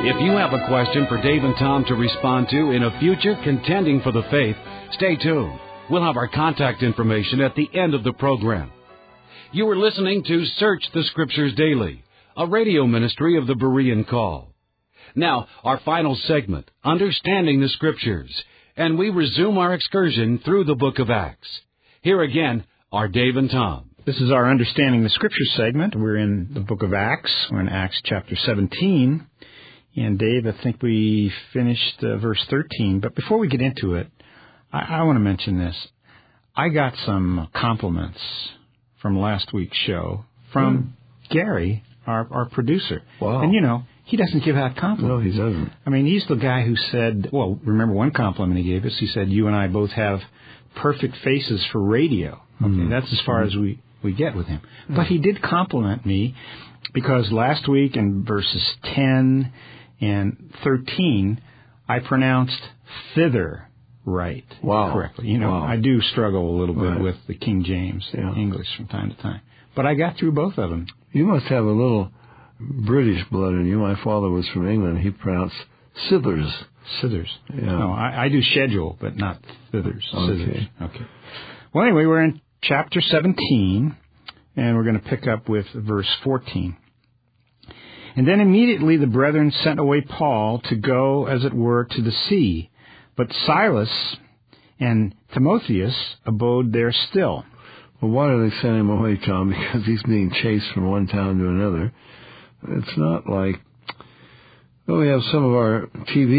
If you have a question for Dave and Tom to respond to in a future Contending for the Faith, stay tuned. We'll have our contact information at the end of the program. You are listening to Search the Scriptures Daily, a radio ministry of the Berean Call. Now, our final segment, Understanding the Scriptures, and we resume our excursion through the book of Acts. Here again are Dave and Tom. This is our Understanding the Scriptures segment. We're in the book of Acts. We're in Acts chapter 17. And Dave, I think we finished verse 13. But before we get into it, I want to mention this. I got some compliments from last week's show from Gary, our producer. Wow. And, you know, he doesn't give out compliments. No, he doesn't. I mean, he's the guy who said, well, remember one compliment he gave us? He said, you and I both have perfect faces for radio. Okay, that's as far as we get with him. But he did compliment me because last week in verses 10 and 13, I pronounced thither correctly. You know, I do struggle a little bit with the King James English from time to time. But I got through both of them. You must have a little British blood in you. My father was from England. He pronounced Sithers. Sithers. Yeah. No, I do schedule, but not thithers. Okay. Okay. Well, anyway, we're in chapter 17, and we're going to pick up with verse 14. And then immediately the brethren sent away Paul to go, as it were, to the sea. But Silas and Timotheus abode there still. Well, why do they send him away, Tom? Because he's being chased from one town to another. It's not like, well, we have some of our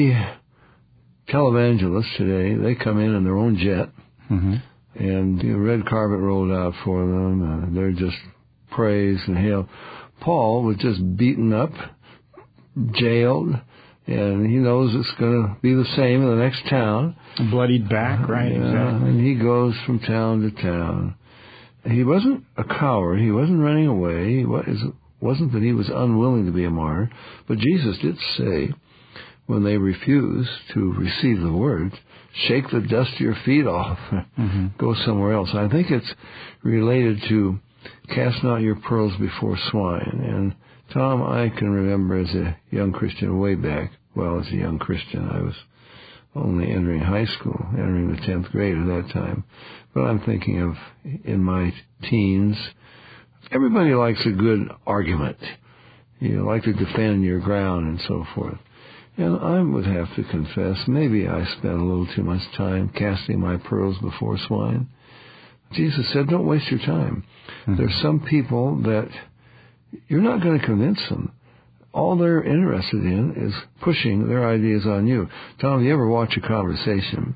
televangelists today. They come in their own jet, and the red carpet rolled out for them. They're just praised and hailed. Paul was just beaten up, jailed, and he knows it's going to be the same in the next town. Bloodied back, right? Exactly. And he goes from town to town. He wasn't a coward. He wasn't running away. It wasn't that he was unwilling to be a martyr. But Jesus did say, when they refuse to receive the word, shake the dust of your feet off. Go somewhere else. I think it's related to cast not your pearls before swine. And Tom, I can remember as a young Christian way back, as a young Christian, I was only entering high school, entering the 10th grade at that time. But I'm thinking of in my teens, everybody likes a good argument. You like to defend your ground and so forth. And I would have to confess, maybe I spent a little too much time casting my pearls before swine. Jesus said, don't waste your time. There's some people that you're not going to convince them. All they're interested in is pushing their ideas on you. Tom, you ever watch a conversation?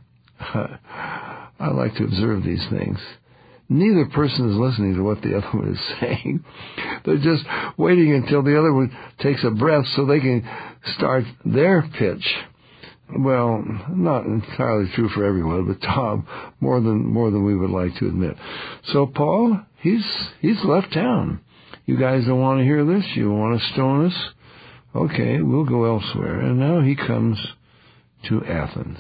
I like to observe these things. Neither person is listening to what the other one is saying. They're just waiting until the other one takes a breath so they can start their pitch. Well, not entirely true for everyone, but Tom, more than we would like to admit. So Paul, he's left town. You guys don't want to hear this? You want to stone us? Okay, we'll go elsewhere. And now he comes to Athens.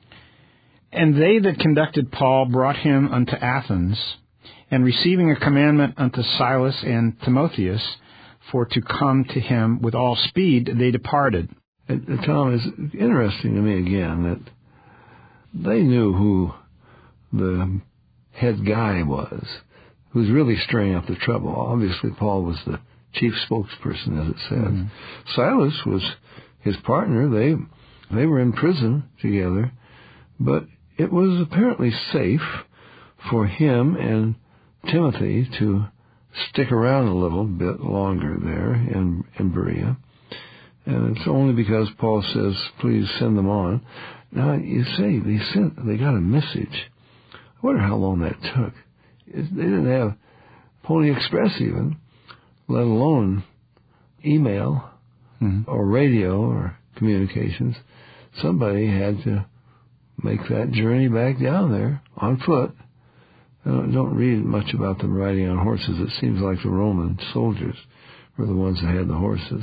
And they that conducted Paul brought him unto Athens, and receiving a commandment unto Silas and Timotheus for to come to him with all speed, they departed. And Tom, it's interesting to me again that they knew who the head guy was, who's really stirring up the trouble. Obviously, Paul was the chief spokesperson, as it said. Silas was his partner. They were in prison together, but it was apparently safe for him and Timothy to stick around a little bit longer there in Berea. And it's only because Paul says, please send them on. Now, you say they got a message. I wonder how long that took. They didn't have Pony Express even, let alone email or radio or communications. Somebody had to make that journey back down there on foot. I don't read much about them riding on horses. It seems like the Roman soldiers were the ones that had the horses.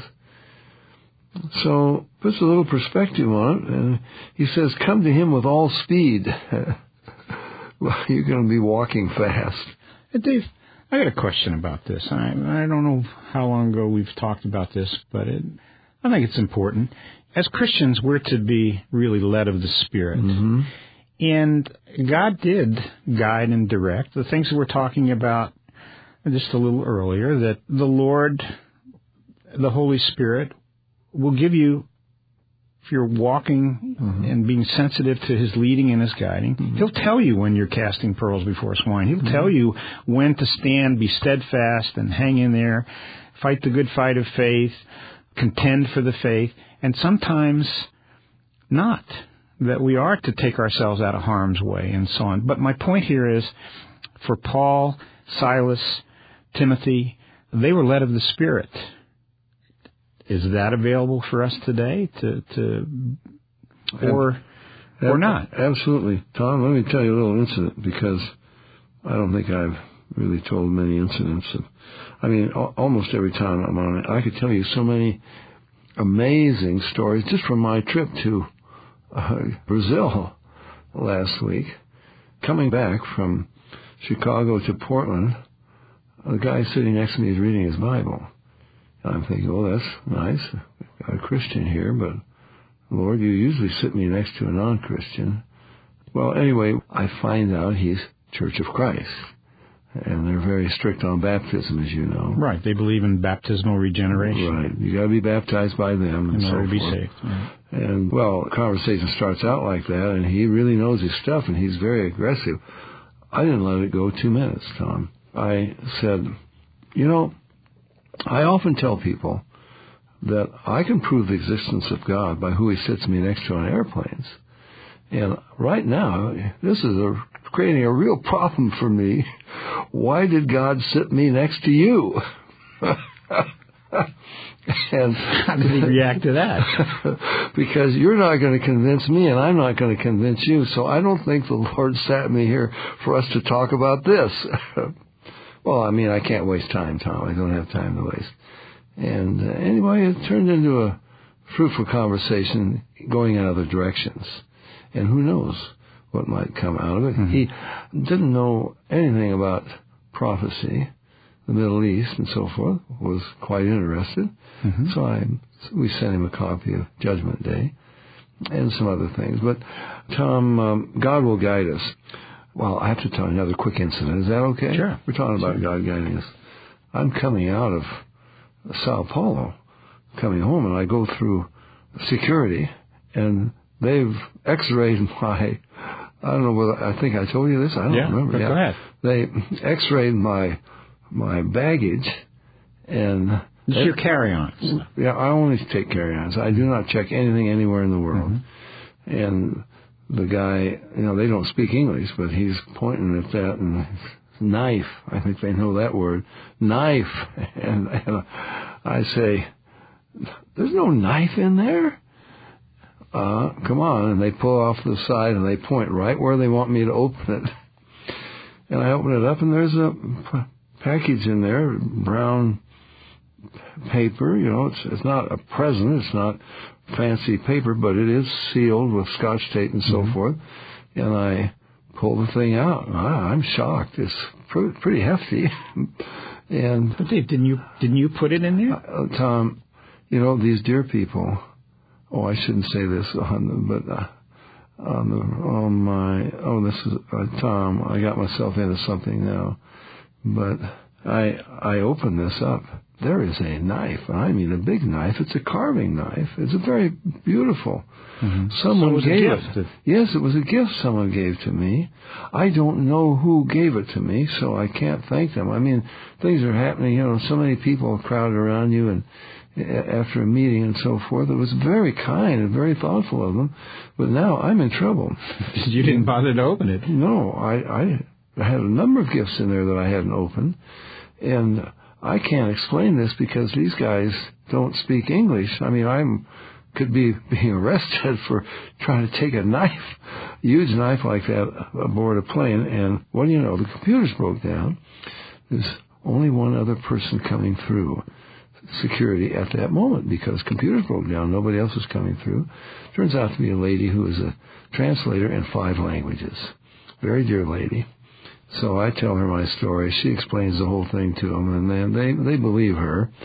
So puts a little perspective on it, and he says, come to him with all speed. Well, you're going to be walking fast. Hey, Dave, I got a question about this. I don't know how long ago we've talked about this, but I think it's important. As Christians, we're to be really led of the Spirit. Mm-hmm. And God did guide and direct the things that we're talking about just a little earlier, that the Lord, the Holy Spirit, will give you, if you're walking and being sensitive to His leading and His guiding, He'll tell you when you're casting pearls before swine. He'll tell you when to stand, be steadfast, and hang in there, fight the good fight of faith, contend for the faith, and sometimes not, that we are to take ourselves out of harm's way and so on. But my point here is, for Paul, Silas, Timothy, they were led of the Spirit. Is that available for us today, or not? Absolutely. Tom, let me tell you a little incident, because I don't think I've really told many incidents. Almost every time I'm on it, I could tell you so many amazing stories just from my trip to Brazil last week. Coming back from Chicago to Portland, the guy sitting next to me is reading his Bible. I'm thinking, well, that's nice. Got a Christian here, but Lord, you usually sit me next to a non-Christian. Well, anyway, I find out he's Church of Christ, and they're very strict on baptism, as you know. Right. They believe in baptismal regeneration. Right. You got to be baptized by them and in order to be forth. saved. Right. And, well, the conversation starts out like that, and he really knows his stuff, and he's very aggressive. I didn't let it go 2 minutes, Tom. I said, I often tell people that I can prove the existence of God by who He sits me next to on airplanes. And right now, this is creating a real problem for me. Why did God sit me next to you? And how did he react to that? Because you're not going to convince me, and I'm not going to convince you. So I don't think the Lord sat me here for us to talk about this. Well, I can't waste time, Tom. I don't have time to waste. And anyway, it turned into a fruitful conversation going in other directions. And who knows what might come out of it. Mm-hmm. He didn't know anything about prophecy, the Middle East and so forth, was quite interested. Mm-hmm. So we sent him a copy of Judgment Day and some other things. But, Tom, God will guide us. Well, I have to tell you another quick incident. Is that okay? Sure. We're talking about God guiding us. I'm coming out of Sao Paulo, coming home, and I go through security, and they've x-rayed my, I don't know whether, I think I told you this, I don't remember. Go ahead. They x-rayed my baggage, and... It's your carry-ons. Yeah, I only take carry-ons. I do not check anything anywhere in the world. Mm-hmm. And the guy, they don't speak English, but he's pointing at that, and knife, I think they know that word, knife. And I say, there's no knife in there? Come on. And they pull off to the side, and they point right where they want me to open it. And I open it up, and there's a package in there, brown paper. It's not a present, it's not fancy paper, but it is sealed with Scotch tape and so forth. And I pull the thing out. I'm shocked. It's pretty hefty. And but Dave, didn't you put it in there? Tom, these dear people. Oh, I shouldn't say this this is Tom. I got myself into something now. But I opened this up. There is a knife. I mean, a big knife. It's a carving knife. It's a very beautiful. Mm-hmm. Someone gave it. Yes, it was a gift someone gave to me. I don't know who gave it to me, so I can't thank them. Things are happening. So many people crowded around you, and after a meeting and so forth. It was very kind and very thoughtful of them. But now I'm in trouble. You didn't bother to open it. No, I had a number of gifts in there that I hadn't opened, and I can't explain this because these guys don't speak English. I could be being arrested for trying to take a knife, a huge knife like that, aboard a plane. And what do you know? The computers broke down. There's only one other person coming through security at that moment because computers broke down. Nobody else was coming through. Turns out to be a lady who is a translator in 5 languages. Very dear lady. So I tell her my story. She explains the whole thing to them, and then they believe her.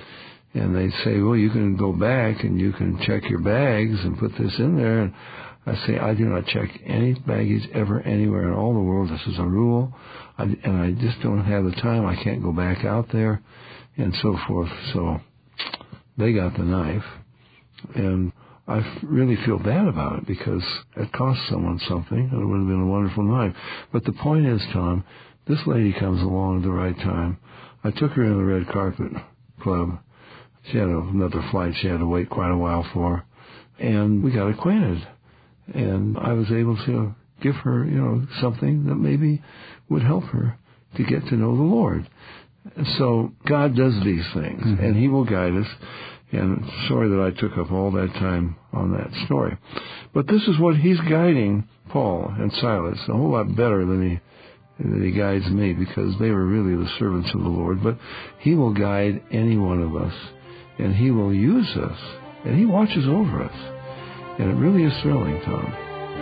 And they'd say, well, you can go back and you can check your bags and put this in there. And I say, I do not check any baggage ever anywhere in all the world. This is a rule. And I just don't have the time. I can't go back out there and so forth. So they got the knife. And I really feel bad about it because it cost someone something. It would have been a wonderful knife. But the point is, Tom, this lady comes along at the right time. I took her in the Red Carpet Club. She had another flight she had to wait quite a while for. And we got acquainted. And I was able to give her, something that maybe would help her to get to know the Lord. And so God does these things, and He will guide us. And sorry that I took up all that time on that story. But this is what He's guiding Paul and Silas a whole lot better than He guides me, because they were really the servants of the Lord. But He will guide any one of us, and He will use us, and He watches over us. And it really is thrilling, Tom.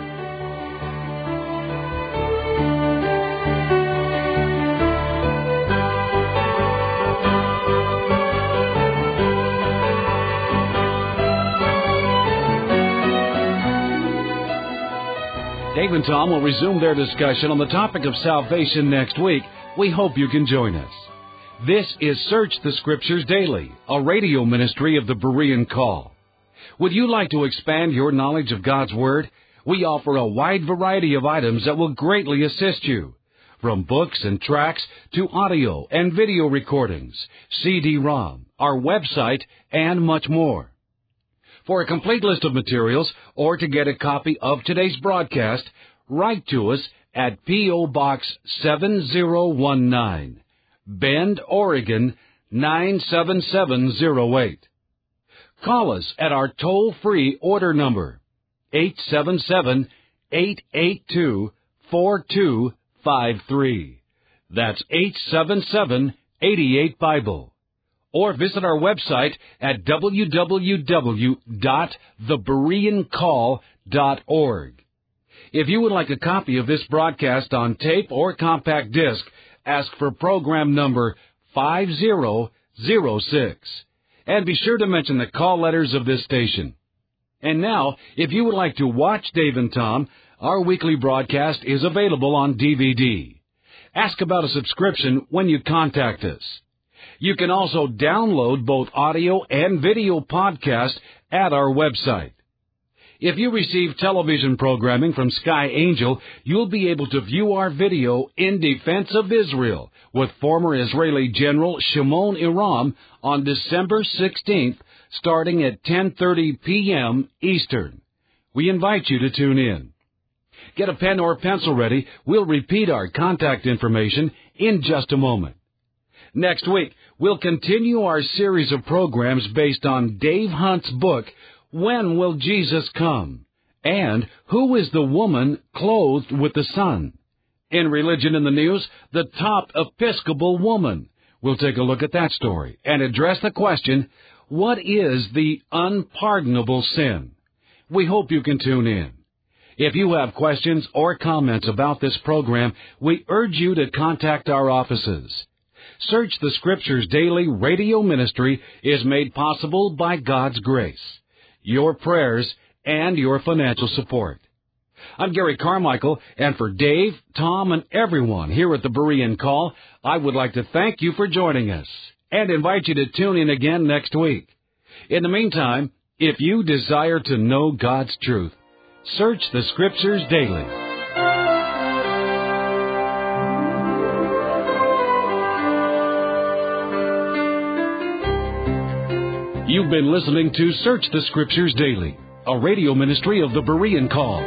Dave and Tom will resume their discussion on the topic of salvation next week. We hope you can join us. This is Search the Scriptures Daily, a radio ministry of the Berean Call. Would you like to expand your knowledge of God's Word? We offer a wide variety of items that will greatly assist you, from books and tracts to audio and video recordings, CD-ROM, our website, and much more. For a complete list of materials or to get a copy of today's broadcast, write to us at P.O. Box 7019, Bend, Oregon 97708. Call us at our toll-free order number, 877-882-4253. That's 877-88-BIBLE. Or visit our website at www.thebereancall.org. If you would like a copy of this broadcast on tape or compact disc, ask for program number 5006. And be sure to mention the call letters of this station. And now, if you would like to watch Dave and Tom, our weekly broadcast is available on DVD. Ask about a subscription when you contact us. You can also download both audio and video podcasts at our website. If you receive television programming from Sky Angel, you'll be able to view our video In Defense of Israel with former Israeli General Shimon Aram on December 16th, starting at 10:30 p.m. Eastern. We invite you to tune in. Get a pen or pencil ready. We'll repeat our contact information in just a moment. Next week, we'll continue our series of programs based on Dave Hunt's book, When Will Jesus Come? And Who is the Woman Clothed with the Sun? In Religion in the News, the top Episcopal woman. We'll take a look at that story and address the question, what is the unpardonable sin? We hope you can tune in. If you have questions or comments about this program, we urge you to contact our offices. Search the Scriptures Daily radio ministry is made possible by God's grace, your prayers, and your financial support. I'm Gary Carmichael, and for Dave, Tom, and everyone here at the Berean Call, I would like to thank you for joining us and invite you to tune in again next week. In the meantime, if you desire to know God's truth, search the Scriptures daily. You've been listening to Search the Scriptures Daily, a radio ministry of the Berean Call.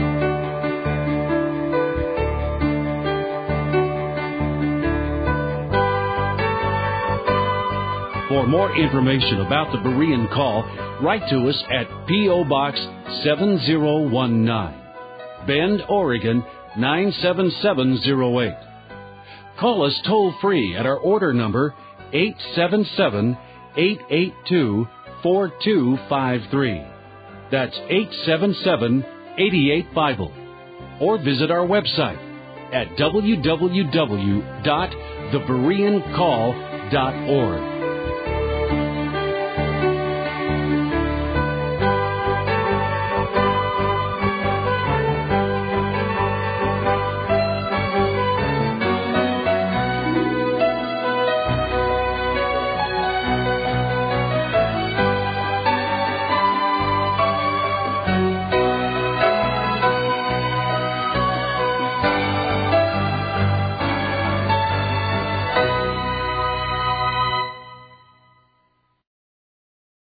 For more information about the Berean Call, write to us at P.O. Box 7019, Bend, Oregon 97708. Call us toll-free at our order number 877-882-4253. That's 877-88-BIBLE. Or visit our website at www.thebereancall.org.